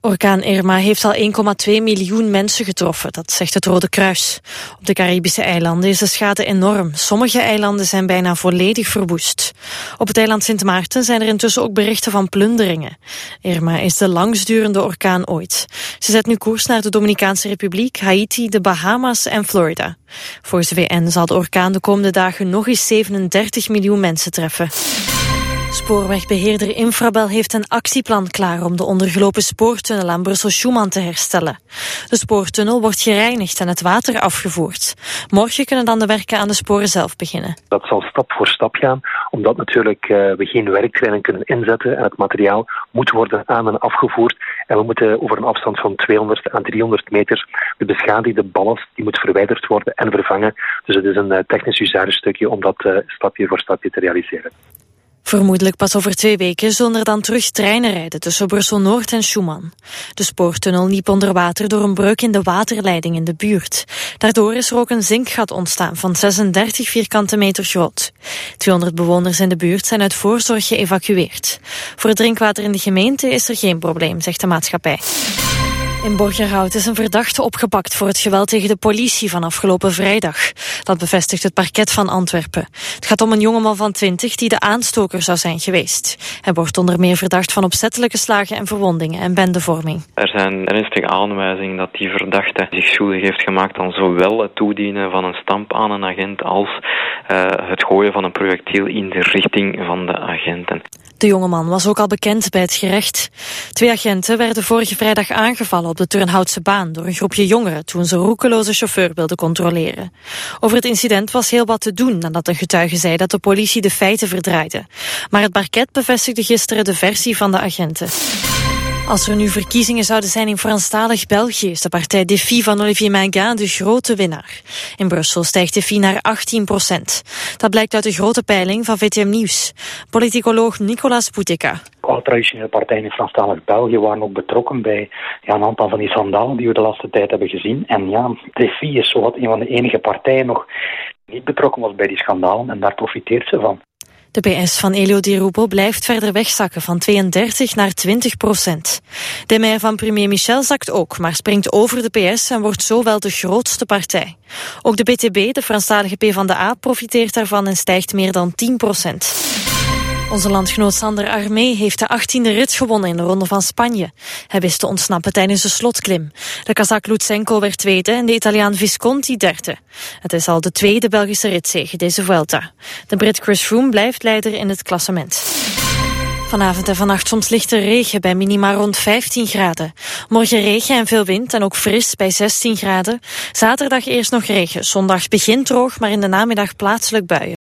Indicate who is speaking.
Speaker 1: Orkaan Irma heeft al 1,2 miljoen mensen getroffen, dat zegt het Rode Kruis. Op de Caribische eilanden is de schade enorm. Sommige eilanden zijn bijna volledig verwoest. Op het eiland Sint Maarten zijn er intussen ook berichten van plunderingen. Irma is de langstdurende orkaan ooit. Ze zet nu koers naar de Dominicaanse Republiek, Haiti, de Bahama's en Florida. Volgens de VN zal de orkaan de komende dagen nog eens 37 miljoen mensen treffen. Spoorwegbeheerder Infrabel heeft een actieplan klaar om de ondergelopen spoortunnel aan Brussel-Schuman te herstellen. De spoortunnel wordt gereinigd en het water afgevoerd. Morgen kunnen dan de werken aan de sporen zelf beginnen.
Speaker 2: Dat zal stap voor stap gaan, omdat natuurlijk we geen werktreinen kunnen inzetten en het materiaal moet worden aan- en afgevoerd. En we moeten over een afstand van 200 à 300 meter de beschadigde ballast die moet verwijderd worden en vervangen. Dus het is een technisch huzarenstukje om dat stapje voor stapje te realiseren.
Speaker 1: Vermoedelijk pas over 2 weken zullen er dan terug treinen rijden tussen Brussel-Noord en Schuman. De spoortunnel liep onder water door een breuk in de waterleiding in de buurt. Daardoor is er ook een zinkgat ontstaan van 36 vierkante meter groot. 200 bewoners in de buurt zijn uit voorzorg geëvacueerd. Voor het drinkwater in de gemeente is er geen probleem, zegt de maatschappij. In Borgerhout is een verdachte opgepakt voor het geweld tegen de politie van afgelopen vrijdag. Dat bevestigt het parket van Antwerpen. Het gaat om een jongeman van 20 die de aanstoker zou zijn geweest. Hij wordt onder meer verdacht van opzettelijke slagen en verwondingen en bendevorming.
Speaker 3: Er zijn ernstige aanwijzingen dat die verdachte zich schuldig heeft gemaakt aan zowel het toedienen van een stamp aan een agent als het gooien van een projectiel in de richting van de agenten.
Speaker 1: De jongeman was ook al bekend bij het gerecht. 2 agenten werden vorige vrijdag aangevallen op de Turnhoutse baan door een groepje jongeren toen ze een roekeloze chauffeur wilden controleren. Over het incident was heel wat te doen nadat een getuige zei dat de politie de feiten verdraaide. Maar het parket bevestigde gisteren de versie van de agenten. Als er nu verkiezingen zouden zijn in Franstalig België is de partij Défi van Olivier Maingain de grote winnaar. In Brussel stijgt Défi naar 18%. Dat blijkt uit de grote peiling van VTM Nieuws. Politicoloog Nicolas Boutica.
Speaker 4: Alle traditionele partijen in Franstalig België waren ook betrokken bij een aantal van die schandalen die we de laatste tijd hebben gezien. En Défi is zowat een van de enige partijen nog niet betrokken was bij die schandalen en daar profiteert ze van.
Speaker 1: De PS van Elio Di Rupo blijft verder wegzakken van 32 naar 20%. De maire van premier Michel zakt ook, maar springt over de PS en wordt zo wel de grootste partij. Ook de BTB, de Franstalige PvdA, profiteert daarvan en stijgt meer dan 10%. Onze landgenoot Sander Armé heeft de 18e rit gewonnen in de Ronde van Spanje. Hij wist te ontsnappen tijdens de slotklim. De Kazak Lutsenko werd tweede en de Italiaan Visconti derde. Het is al de tweede Belgische ritzege deze Vuelta. De Brit Chris Froome blijft leider in het klassement. Vanavond en vannacht soms lichte regen bij minima rond 15 graden. Morgen regen en veel wind en ook fris bij 16 graden. Zaterdag eerst nog regen. Zondag begint droog, maar in de namiddag plaatselijk buien.